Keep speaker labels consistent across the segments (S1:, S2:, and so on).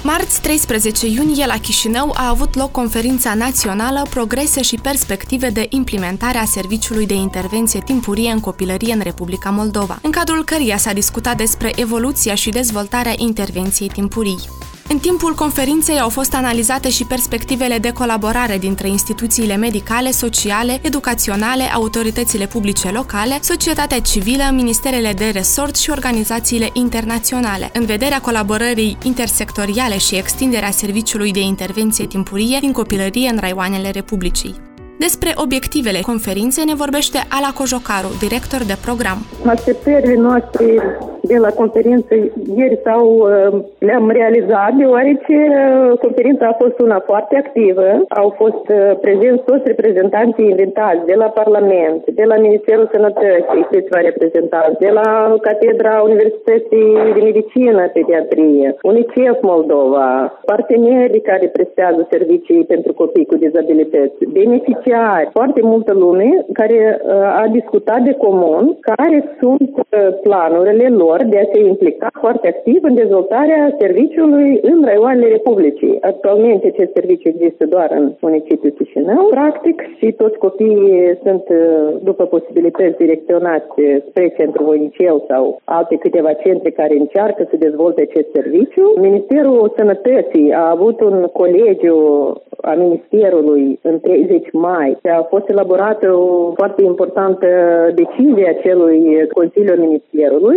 S1: Marți, 13 iunie, la Chișinău a avut loc conferința națională Progrese și perspective de implementare a Serviciului de Intervenție Timpurie în Copilărie în Republica Moldova, în cadrul căreia s-a discutat despre evoluția și dezvoltarea intervenției timpurii. În timpul conferinței au fost analizate și perspectivele de colaborare dintre instituțiile medicale, sociale, educaționale, autoritățile publice locale, societatea civilă, ministerele de resort și organizațiile internaționale, în vederea colaborării intersectoriale și extinderea serviciului de intervenție timpurie din copilărie în raioanele Republicii. Despre obiectivele conferinței ne vorbește Ala Cojocaru, director de program.
S2: Așteptările noastre de la conferință ieri le-am realizat, deoarece conferința a fost una foarte activă. Au fost prezenți toți reprezentanții invitați de la Parlament, de la Ministerul Sănătății, câțiva reprezentanți, de la Catedra Universității de Medicină, Pediatrie, UNICEF Moldova, partenerii care prestează servicii pentru copii cu dizabilități, beneficiari, foarte multă lume care a discutat de comun care sunt planurile lor de a se implica foarte activ în dezvoltarea serviciului în raioanele Republicii. Actualmente acest serviciu există doar în municipiul Chișinău, practic, și toți copiii sunt, după posibilități, direcționați spre Centrul Voinicel sau alte câteva centre care încearcă să dezvolte acest serviciu. Ministerul Sănătății a avut un colegiu a Ministerului în 30 mai. A fost elaborată o foarte importantă decizie a celui Consiliu Ministerului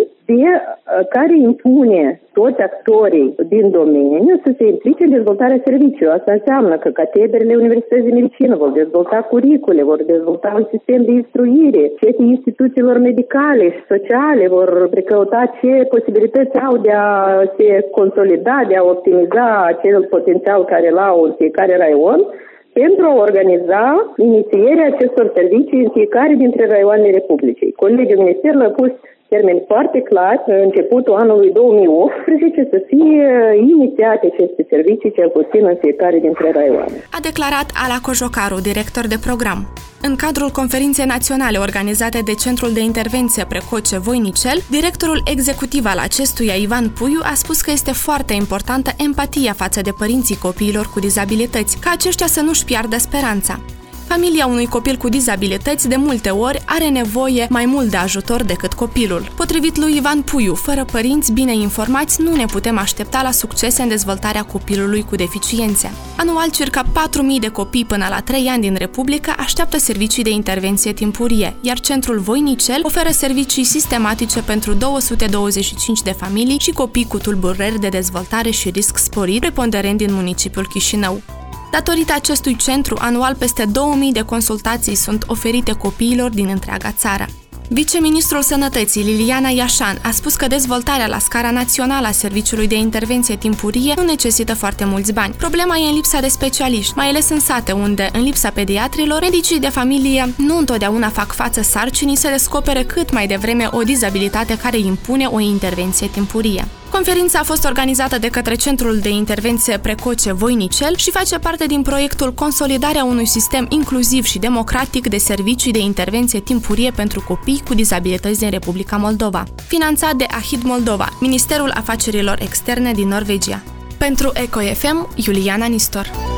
S2: care impune toți actorii din domeniu să se implice în dezvoltarea serviciului. Asta înseamnă că catedrele Universității de Medicină vor dezvolta curicule, vor dezvolta un sistem de instruire, șefii instituțiilor medicale și sociale vor precăuta ce posibilități au de a se consolida, de a optimiza acel potențial care l-au în fiecare raion, pentru a organiza inițierea acestor servicii în fiecare dintre raioanele Republicii. Colegiul Ministerului a pus termeni foarte clar, începutul anului 2018, să fie inițiate aceste servicii, cel puțin în fiecare dintre raioane.
S1: A declarat Ala Cojocaru, director de program. În cadrul conferinței naționale organizate de Centrul de Intervenție Precoce Voinicel, directorul executiv al acestuia, Ivan Puiu, a spus că este foarte importantă empatia față de părinții copiilor cu dizabilități, ca aceștia să nu-și piardă speranța. Familia unui copil cu dizabilități de multe ori are nevoie mai mult de ajutor decât copilul. Potrivit lui Ivan Puiu, fără părinți bine informați, nu ne putem aștepta la succese în dezvoltarea copilului cu deficiențe. Anual, circa 4.000 de copii până la 3 ani din Republică așteaptă servicii de intervenție timpurie, iar Centrul Voinicel oferă servicii sistematice pentru 225 de familii și copii cu tulburări de dezvoltare și risc sporit, preponderent din municipiul Chișinău. Datorită acestui centru, anual peste 2000 de consultații sunt oferite copiilor din întreaga țară. Viceministrul Sănătății, Liliana Iașan, a spus că dezvoltarea la scara națională a Serviciului de Intervenție Timpurie nu necesită foarte mulți bani. Problema e în lipsa de specialiști, mai ales în sate unde, în lipsa pediatrilor, medicii de familie nu întotdeauna fac față sarcinii să descopere cât mai devreme o dizabilitate care impune o intervenție timpurie. Conferința a fost organizată de către Centrul de Intervenție Precoce Voinicel și face parte din proiectul Consolidarea unui sistem inclusiv și democratic de servicii de intervenție timpurie pentru copii cu dizabilități din Republica Moldova, finanțat de AHID Moldova, Ministerul Afacerilor Externe din Norvegia. Pentru Eco FM, Iuliana Nistor.